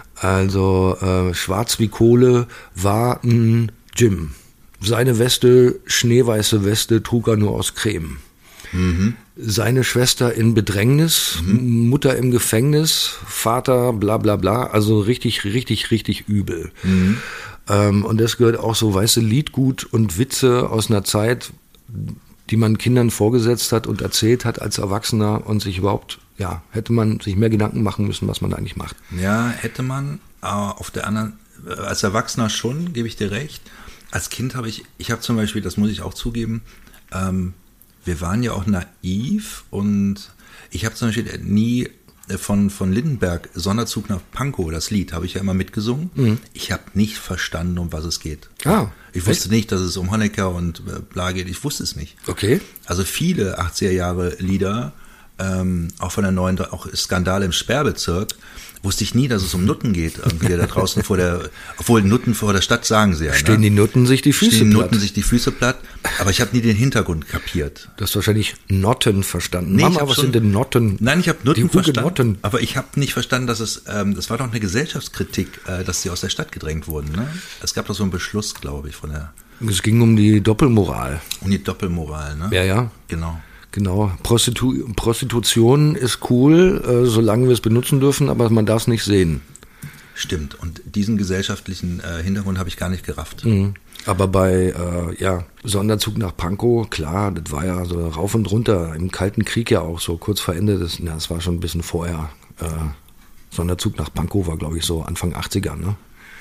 Also äh, schwarz wie Kohle war ein Jim. Seine Weste, schneeweiße Weste, trug er nur aus Creme. Mhm. Seine Schwester in Bedrängnis, mhm. Mutter im Gefängnis, Vater bla bla bla, also richtig, richtig, richtig übel. Mhm. Ähm, und das gehört auch so weiße Liedgut und Witze aus einer Zeit, die man Kindern vorgesetzt hat und erzählt hat als Erwachsener und sich überhaupt, ja, hätte man sich mehr Gedanken machen müssen, was man da eigentlich macht. Ja, hätte man, aber auf der anderen, als Erwachsener schon, gebe ich dir recht. Als Kind habe ich, ich habe zum Beispiel, das muss ich auch zugeben, ähm, wir waren ja auch naiv und ich habe zum Beispiel nie von, von Lindenberg Sonderzug nach Pankow, das Lied, habe ich ja immer mitgesungen. Mhm. Ich habe nicht verstanden, um was es geht. Ah, ich wusste echt? nicht, dass es um Honecker und bla geht. Ich wusste es nicht. Okay. Also viele achtziger Jahre Lieder, ähm, auch von der neuen, auch Skandal im Sperrbezirk, wusste ich nie, dass es um Nutten geht, irgendwie da draußen vor der, obwohl Nutten vor der Stadt sagen sie ja. Stehen ne? die Nutten sich die Füße Stehen platt? Nutten sich die Füße platt, aber ich habe nie den Hintergrund kapiert. Du hast wahrscheinlich Notten verstanden. Nee, Mama, was schon, sind denn Notten? Nein, ich habe Nutten die verstanden, Notten. aber ich habe nicht verstanden, dass es, ähm, das war doch eine Gesellschaftskritik, äh, dass sie aus der Stadt gedrängt wurden. Ne? Es gab doch so einen Beschluss, glaube ich, von der... Es ging um die Doppelmoral. Um die Doppelmoral, ne? Ja, ja. Genau. Genau. Prostitu- Prostitution ist cool, äh, solange wir es benutzen dürfen, aber man darf es nicht sehen. Stimmt. Und diesen gesellschaftlichen äh, Hintergrund habe ich gar nicht gerafft. Mhm. Aber bei äh, ja, Sonderzug nach Pankow, klar, das war ja so rauf und runter, im Kalten Krieg ja auch so, kurz vor Ende, des, na, das war schon ein bisschen vorher. Äh, Sonderzug nach Pankow war, glaube ich, so Anfang achtziger, ne?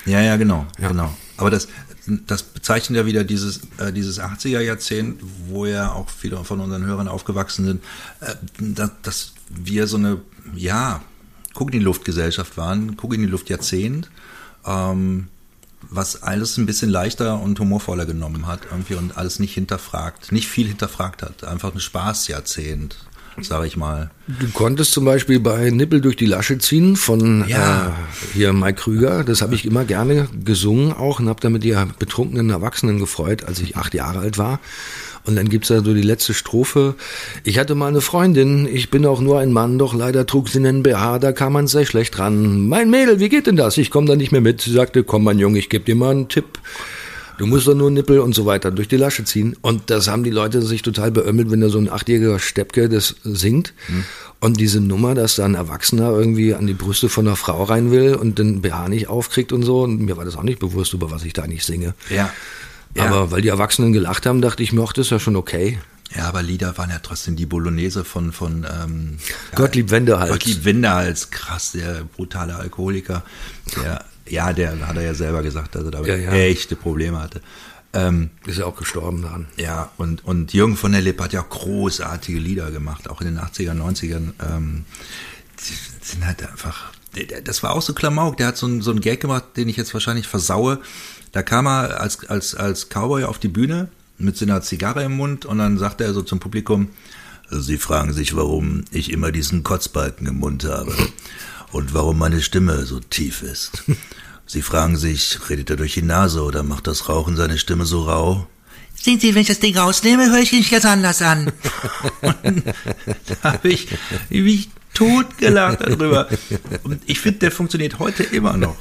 Ja, ja, genau, Ja. genau. Aber das, das bezeichnet ja wieder dieses, äh, dieses achtziger-Jahrzehnt, wo ja auch viele von unseren Hörern aufgewachsen sind, äh, dass, dass wir so eine, ja, Guck in die Luft-Gesellschaft waren, Guck in die Luft-Jahrzehnt, ähm, was alles ein bisschen leichter und humorvoller genommen hat irgendwie und alles nicht hinterfragt, nicht viel hinterfragt hat. Einfach ein Spaßjahrzehnt, sage ich mal. Du konntest zum Beispiel bei Nippel durch die Lasche ziehen von Ja. äh, hier Mike Krüger. Das habe ich immer gerne gesungen auch und habe damit die betrunkenen Erwachsenen gefreut, als ich acht Jahre alt war. Und dann gibt's da so die letzte Strophe. Ich hatte mal eine Freundin, ich bin auch nur ein Mann, doch leider trug sie einen B H, da kam man sehr schlecht ran. Mein Mädel, wie geht denn das? Ich komme da nicht mehr mit. Sie sagte, komm mein Junge, ich gebe dir mal einen Tipp. Du musst doch nur Nippel und so weiter durch die Lasche ziehen. Und das haben die Leute sich total beömmelt, wenn da so ein achtjähriger Steppke das singt. Hm. Und diese Nummer, dass da ein Erwachsener irgendwie an die Brüste von einer Frau rein will und den B H nicht aufkriegt und so. Und mir war das auch nicht bewusst, über was ich da nicht singe. Ja. Ja. Aber weil die Erwachsenen gelacht haben, dachte ich mir, ach, das ist ja schon okay. Ja, aber Lieder waren ja trotzdem die Bolognese von, von ähm, Gottlieb Wendehals. Gottlieb Wendehals, krass, der brutale Alkoholiker. Der, ja, der hat er ja selber gesagt, dass er da Ja, ja. echte Probleme hatte. Ähm, Ist ja auch gestorben daran. ja, und, und Jürgen von der Lippe hat ja auch großartige Lieder gemacht, auch in den achtzigern, neunzigern. Ähm, die sind halt einfach, das war auch so Klamauk, der hat so einen, so einen Gag gemacht, den ich jetzt wahrscheinlich versaue. Da kam er als, als, als Cowboy auf die Bühne mit so einer Zigarre im Mund und dann sagte er so zum Publikum, Sie fragen sich, warum ich immer diesen Kotzbalken im Mund habe und warum meine Stimme so tief ist. Sie fragen sich, redet er durch die Nase oder macht das Rauchen seine Stimme so rau? Sehen Sie, wenn ich das Ding rausnehme, höre ich mich ganz anders an. Und da habe ich mich totgelacht darüber. Und ich finde, der funktioniert heute immer noch.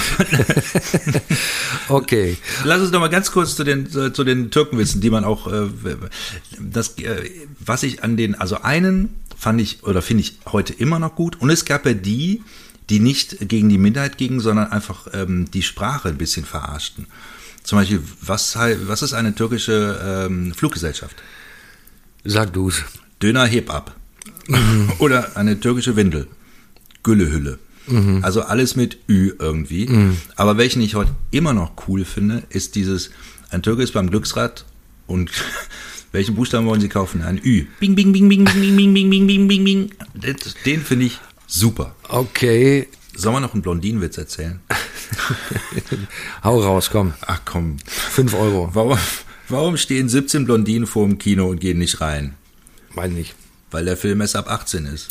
Okay. Lass uns noch mal ganz kurz zu den, zu den Türkenwitzen, die man auch, äh, das, äh, was ich an den, also einen fand ich, oder finde ich heute immer noch gut. Und es gab ja die, die nicht gegen die Minderheit gingen, sondern einfach ähm, die Sprache ein bisschen verarschten. Zum Beispiel, was, was ist eine türkische ähm, Fluggesellschaft? Sag du's. Döner heb ab. Mhm. Oder eine türkische Windel. Güllehülle. Mhm. Also alles mit Ü irgendwie. Mhm. Aber welchen ich heute immer noch cool finde, ist dieses, ein Türke ist beim Glücksrad und welchen Buchstaben wollen Sie kaufen? Ein Ü. Bing, bing, bing, bing, bing, bing, bing, bing, bing, bing, bing. Den finde ich super. Okay. Sollen wir noch einen Blondinenwitz erzählen? Hau raus, komm. Ach komm. Fünf Euro. Warum, warum stehen siebzehn Blondinen vor dem Kino und gehen nicht rein? Weiß nicht. Weil der Film erst ab achtzehn ist.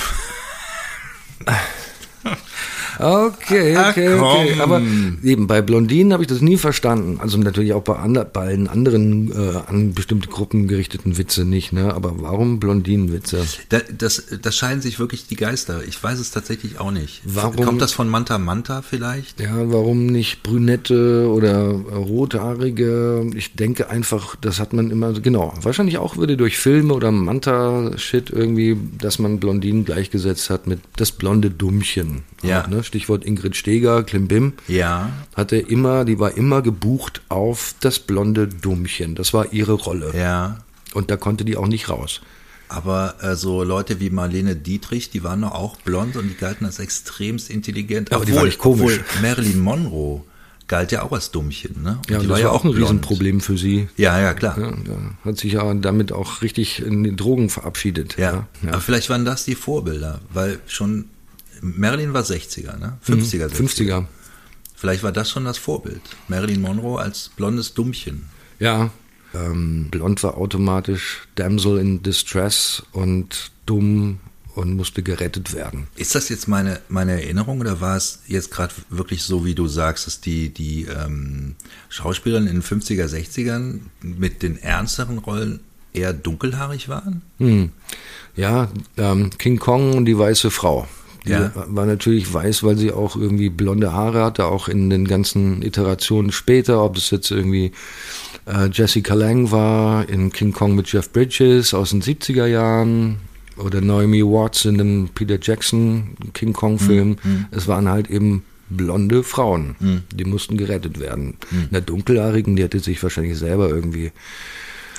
Okay, okay, Ach, okay. Aber eben bei Blondinen habe ich das nie verstanden. Also natürlich auch bei, ander, bei allen anderen äh, an bestimmte Gruppen gerichteten Witze nicht. Ne? Aber warum Blondinenwitze? Da, das, das scheiden sich wirklich die Geister. Ich weiß es tatsächlich auch nicht. Warum? Kommt das von Manta Manta vielleicht? Ja, warum nicht Brünette oder äh, Rothaarige? Ich denke einfach, das hat man immer, genau, wahrscheinlich auch würde durch Filme oder Manta-Shit irgendwie, dass man Blondinen gleichgesetzt hat mit das blonde Dummchen. Ja. Auch, ne? Stichwort Ingrid Steeger, Klimbim. Ja. Hatte immer, die war immer gebucht auf das blonde Dummchen. Das war ihre Rolle. Ja. Und da konnte die auch nicht raus. Aber äh, so Leute wie Marlene Dietrich, die waren doch auch blond und die galten als extremst intelligent. Aber die war nicht komisch. Obwohl Marilyn Monroe galt ja auch als Dummchen, ne? Und Ja, die das war ja auch ein blond. Riesenproblem für sie. Ja, ja, klar. Ja, da hat sich ja damit auch richtig in den Drogen verabschiedet. Ja. Ja. Aber vielleicht waren das die Vorbilder, weil schon Marilyn war sechziger, ne? fünfziger, sechziger. fünfziger. Vielleicht war das schon das Vorbild. Marilyn Monroe als blondes Dummchen. Ja, ähm, blond war automatisch Damsel in Distress und dumm und musste gerettet werden. Ist das jetzt meine, meine Erinnerung oder war es jetzt gerade wirklich so, wie du sagst, dass die, die ähm, Schauspielerinnen in den fünfziger, sechzigern mit den ernsteren Rollen eher dunkelhaarig waren? Hm. Ja, ähm, King Kong und die weiße Frau. Die Ja. war natürlich weiß, weil sie auch irgendwie blonde Haare hatte, auch in den ganzen Iterationen später, ob das jetzt irgendwie äh, Jessica Lange war, in King Kong mit Jeff Bridges aus den siebziger Jahren oder Naomi Watts in dem Peter Jackson King Kong Film. Mhm. Es waren halt eben blonde Frauen, Mhm. die mussten gerettet werden. Mhm. Eine dunkelhaarigen, die hätte sich wahrscheinlich selber irgendwie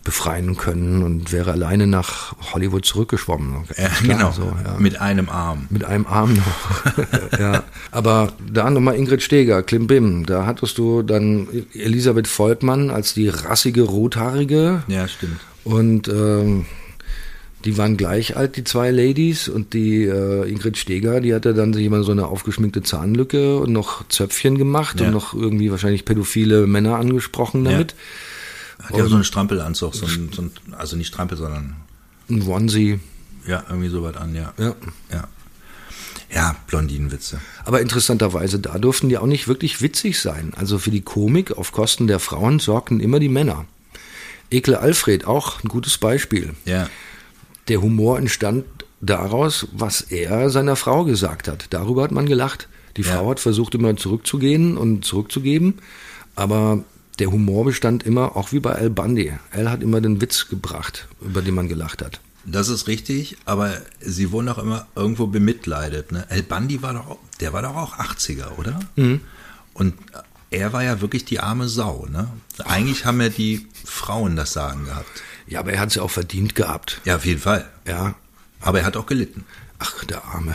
befreien können und wäre alleine nach Hollywood zurückgeschwommen. Ja, klar, genau, so, ja. Mit einem Arm. Mit einem Arm noch. Ja. Aber da nochmal Ingrid Steeger, Klimbim, da hattest du dann Elisabeth Volkmann als die rassige Rothaarige. Ja, stimmt. Und ähm, die waren gleich alt, die zwei Ladies, und die äh, Ingrid Steeger, die hatte dann sich immer so eine aufgeschminkte Zahnlücke und noch Zöpfchen gemacht ja. und noch irgendwie wahrscheinlich pädophile Männer angesprochen damit. Ja. Hat ja so einen Strampelanzug, so ein, so ein, also nicht Strampel, sondern ein Onesie. Ja, irgendwie so was an, ja. Ja. Ja, ja, Blondinenwitze. Aber interessanterweise, da durften die auch nicht wirklich witzig sein. Also für die Komik auf Kosten der Frauen sorgten immer die Männer. Ekel Alfred, auch ein gutes Beispiel. Ja. Der Humor entstand daraus, was er seiner Frau gesagt hat. Darüber hat man gelacht. Die ja. Frau hat versucht, immer zurückzugehen und zurückzugeben, aber der Humor bestand immer, auch wie bei Al Bundy. Al hat immer den Witz gebracht, über den man gelacht hat. Das ist richtig, aber sie wurden auch immer irgendwo bemitleidet. Ne? Al Bundy war doch, der war doch auch achtziger, oder? Mhm. Und er war ja wirklich die arme Sau. Ne? Eigentlich haben ja die Frauen das Sagen gehabt. Ja, aber er hat es ja auch verdient gehabt. Ja, auf jeden Fall. Ja. Aber er hat auch gelitten. Ach, der Arme.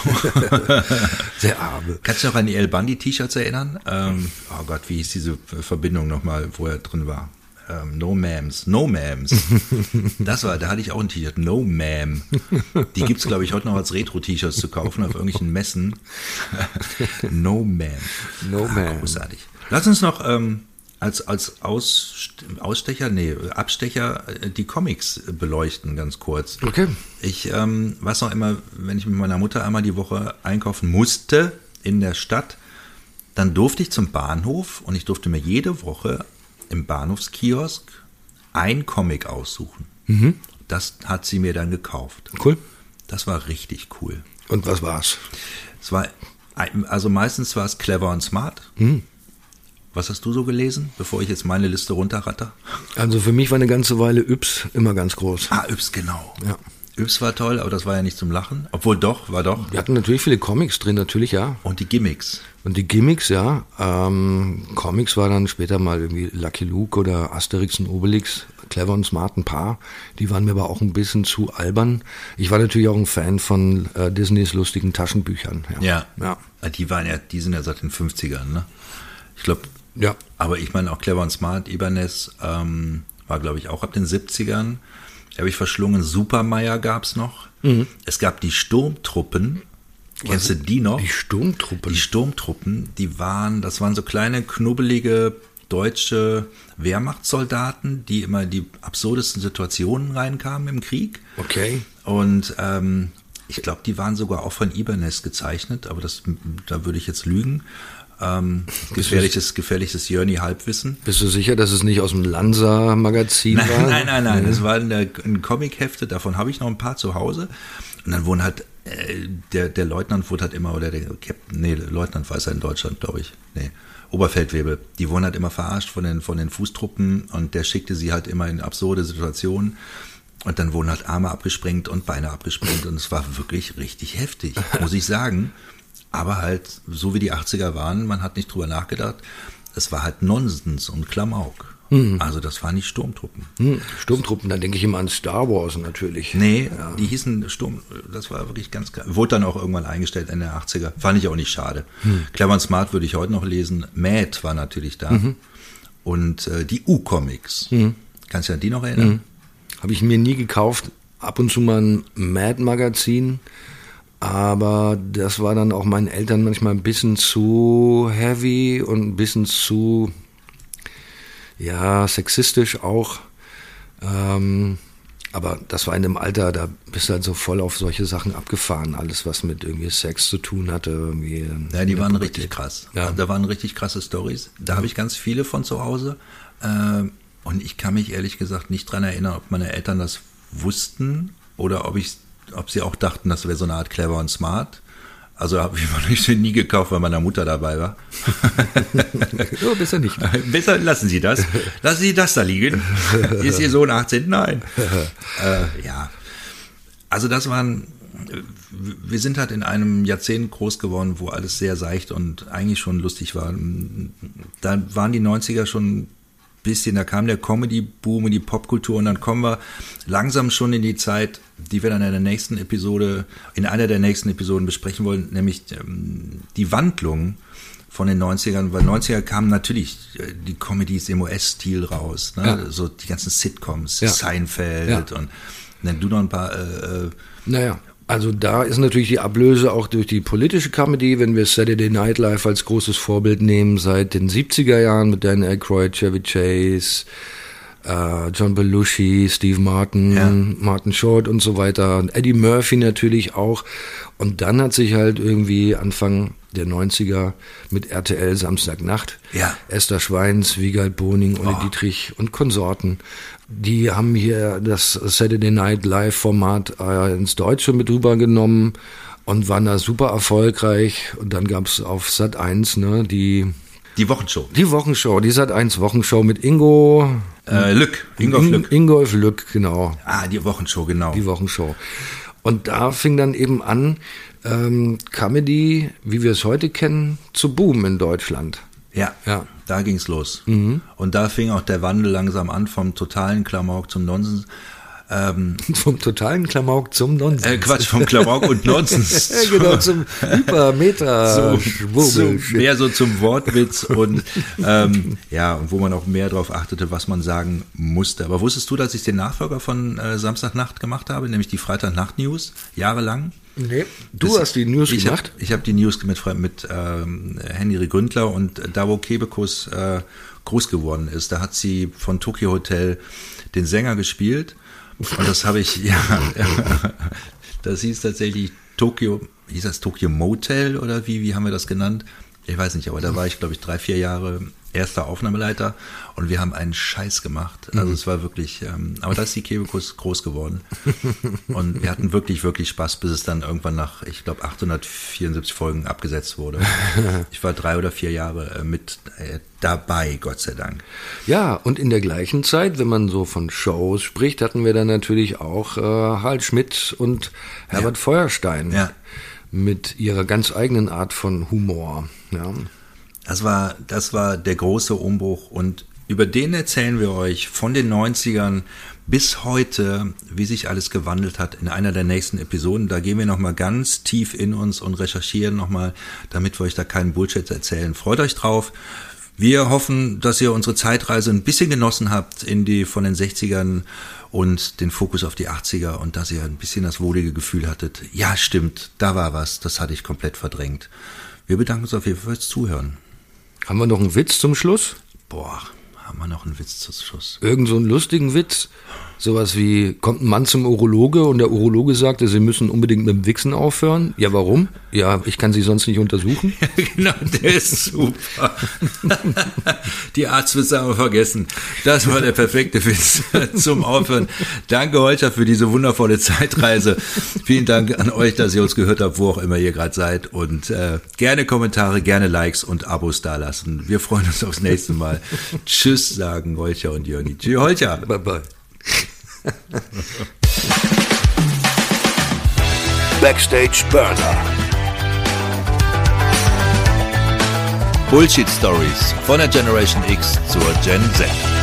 Der Arme. Kannst du dich noch an die Al Bundy-T-Shirts erinnern? Ähm, oh Gott, wie hieß diese Verbindung nochmal, wo er drin war? Ähm, no Ma'ams. No Ma'ams. Das war, da hatte ich auch ein T-Shirt. No Ma'am. Die gibt es, glaube ich, heute noch als Retro-T-Shirts zu kaufen auf irgendwelchen Messen. No Ma'am. No Ma'am. Großartig. Lass uns noch ähm, als, als Aus, Ausstecher, nee, Abstecher die Comics beleuchten, ganz kurz. Okay. Ich ähm, weiß noch immer, wenn ich mit meiner Mutter einmal die Woche einkaufen musste in der Stadt, dann durfte ich zum Bahnhof und ich durfte mir jede Woche im Bahnhofskiosk ein Comic aussuchen. Mhm. Das hat sie mir dann gekauft. Cool. Das war richtig cool. Und was war's? Es war, also meistens war es Clever und Smart. Mhm. Was hast du so gelesen, bevor ich jetzt meine Liste runterratter? Also für mich war eine ganze Weile Yps immer ganz groß. Ah, Yps, genau. Ja. Yps war toll, aber das war ja nicht zum Lachen. Obwohl doch, war doch. Wir hatten natürlich viele Comics drin, natürlich, ja. Und die Gimmicks. Und die Gimmicks, ja. Ähm, Comics war dann später mal irgendwie Lucky Luke oder Asterix und Obelix, Clever und Smart, ein paar. Die waren mir aber auch ein bisschen zu albern. Ich war natürlich auch ein Fan von äh, Disneys lustigen Taschenbüchern. Ja. ja. ja. Die waren ja, die sind ja seit den fünfzigern, ne? Ich glaube, ja. Aber ich meine auch Clever und Smart, Ibanez ähm, war, glaube ich, auch ab den siebzigern. Habe ich verschlungen. Supermeier gab es noch. Mhm. Es gab die Sturmtruppen. Kennst du die noch? Die Sturmtruppen? Die Sturmtruppen, die waren, das waren so kleine, knubbelige deutsche Wehrmachtssoldaten, die immer in die absurdesten Situationen reinkamen im Krieg. Okay. Und ähm, ich glaube, die waren sogar auch von Ibanez gezeichnet, aber das, da würde ich jetzt lügen. Ähm, gefährliches, gefährliches Journey-Halbwissen. Bist du sicher, dass es nicht aus dem Lanza-Magazin nein, war? Nein, nein, nein. Es ja. war eine, ein Comic-Hefte, davon habe ich noch ein paar zu Hause. Und dann wurden halt, äh, der, der Leutnant wurde halt immer, oder der Captain, nee, Leutnant war es ja in Deutschland, glaube ich. Nee, Oberfeldwebel. Die wurden halt immer verarscht von den, von den Fußtruppen und der schickte sie halt immer in absurde Situationen. Und dann wurden halt Arme abgesprengt und Beine abgesprengt und es war wirklich richtig heftig, muss ich sagen. Aber halt, so wie die achtziger waren, man hat nicht drüber nachgedacht, es war halt Nonsens und Klamauk. Mhm. Also das waren nicht Sturmtruppen. Mhm. Sturmtruppen, da denke ich immer an Star Wars natürlich. Nee, ja. Die hießen Sturm, das war wirklich ganz klar. Wurde dann auch irgendwann eingestellt Ende der achtziger. Fand ich auch nicht schade. Mhm. Clever und Smart würde ich heute noch lesen. Mad war natürlich da. Mhm. Und äh, die U-Comics. Mhm. Kannst du an die noch erinnern? Mhm. Habe ich mir nie gekauft. Ab und zu mal ein Mad-Magazin. Aber das war dann auch meinen Eltern manchmal ein bisschen zu heavy und ein bisschen zu, ja, sexistisch auch. Ähm, aber das war in dem Alter, da bist du halt so voll auf solche Sachen abgefahren. Alles, was mit irgendwie Sex zu tun hatte. Irgendwie ja, die waren richtig krass. Ja. Da waren richtig krasse Storys. Da ja. habe ich ganz viele von zu Hause. Ähm, und ich kann mich ehrlich gesagt nicht dran erinnern, ob meine Eltern das wussten oder ob ich ob sie auch dachten, das wäre so eine Art Clever und Smart. Also habe ich mir nie gekauft, weil meine Mutter dabei war. Oh, besser nicht. Besser lassen Sie das. Lassen Sie das da liegen. Ist Ihr Sohn achtzehn? Nein. äh, ja. Also das waren, wir sind halt in einem Jahrzehnt groß geworden, wo alles sehr seicht und eigentlich schon lustig war. Da waren die neunziger schon bisschen, da kam der Comedy-Boom und die Popkultur und dann kommen wir langsam schon in die Zeit, die wir dann in der nächsten Episode, in einer der nächsten Episoden besprechen wollen, nämlich ähm, die Wandlung von den neunzigern, weil neunziger kamen natürlich die Comedies im U S-Stil raus, ne? Ja. So die ganzen Sitcoms, ja. Seinfeld ja. und nenn du noch ein paar. Äh, naja, also da ist natürlich die Ablöse auch durch die politische Comedy, wenn wir Saturday Night Live als großes Vorbild nehmen, seit den siebziger Jahren mit Dan Aykroyd, Chevy Chase, äh, John Belushi, Steve Martin, ja. Martin Short und so weiter, und Eddie Murphy natürlich auch. Und dann hat sich halt irgendwie Anfang der neunziger mit R T L Samstagnacht, ja. Esther Schweins, Wiegald Boning, Olli oh. Dietrich und Konsorten, die haben hier das Saturday Night Live Format äh, ins Deutsche mit rübergenommen und waren da super erfolgreich. Und dann gab's auf Sat eins, ne, die Die Wochenshow. Die Wochenshow, die Sat eins Wochenshow mit Ingo äh, Lück, Ingolf In, Lück. Ingolf Lück, genau. Ah, die Wochenshow, genau. Die Wochenshow. Und da fing dann eben an, ähm, Comedy, wie wir es heute kennen, zu boomen in Deutschland. Ja, ja. Da ging's los. Mhm. Und da fing auch der Wandel langsam an vom totalen Klamauk zum Nonsens. Ähm, vom totalen Klamauk zum Nonsens. Äh, Quatsch, vom Klamauk und Nonsens. Genau, zum Hyper-Meter. So, so, mehr so zum Wortwitz und ähm, ja, und wo man auch mehr darauf achtete, was man sagen musste. Aber wusstest du, dass ich den Nachfolger von äh, Samstagnacht gemacht habe, nämlich die Freitagnacht-News, jahrelang? Nee, du das, hast die News ich gemacht? Hab, ich habe die News mit, mit ähm, Henry Gründler und da, wo Kebekus äh, groß geworden ist, da hat sie von Tokyo Hotel den Sänger gespielt. Und das habe ich, ja, das hieß tatsächlich Tokyo, hieß das Tokyo Motel oder wie, wie haben wir das genannt? Ich weiß nicht, aber da war ich, glaube ich, drei, vier Jahre erster Aufnahmeleiter und wir haben einen Scheiß gemacht. Also mhm. es war wirklich, ähm, aber da ist die Kebekus groß geworden. Und wir hatten wirklich, wirklich Spaß, bis es dann irgendwann nach, ich glaube, achthundertvierundsiebzig Folgen abgesetzt wurde. Ich war drei oder vier Jahre äh, mit äh, dabei, Gott sei Dank. Ja, und in der gleichen Zeit, wenn man so von Shows spricht, hatten wir dann natürlich auch äh, Harald Schmidt und Herbert ja. Feuerstein. Ja. Mit ihrer ganz eigenen Art von Humor. Ja. Das war, das war der große Umbruch und über den erzählen wir euch von den neunzigern bis heute, wie sich alles gewandelt hat in einer der nächsten Episoden. Da gehen wir nochmal ganz tief in uns und recherchieren nochmal, damit wir euch da keinen Bullshit erzählen. Freut euch drauf. Wir hoffen, dass ihr unsere Zeitreise ein bisschen genossen habt in die von den sechzigern und den Fokus auf die achtziger und dass ihr ein bisschen das wohlige Gefühl hattet. Ja, stimmt, da war was, das hatte ich komplett verdrängt. Wir bedanken uns auf jeden Fall fürs Zuhören. Haben wir noch einen Witz zum Schluss? Boah, haben wir noch einen Witz zum Schluss? Irgend so einen lustigen Witz? Sowas wie, kommt ein Mann zum Urologe und der Urologe sagte, Sie müssen unbedingt mit dem Wichsen aufhören. Ja, warum? Ja, ich kann Sie sonst nicht untersuchen. Ja, genau, der ist super. Die Arztwitze haben wir vergessen. Das war der perfekte Witz zum Aufhören. Danke, Holger, für diese wundervolle Zeitreise. Vielen Dank an euch, dass ihr uns gehört habt, wo auch immer ihr gerade seid. Und äh, gerne Kommentare, gerne Likes und Abos dalassen. Wir freuen uns aufs nächste Mal. Tschüss, sagen Holger und Jörgi. Tschüss, Holger. Bye, bye. Backstage Burner. Bullshit Stories von der Generation X zur Gen Z.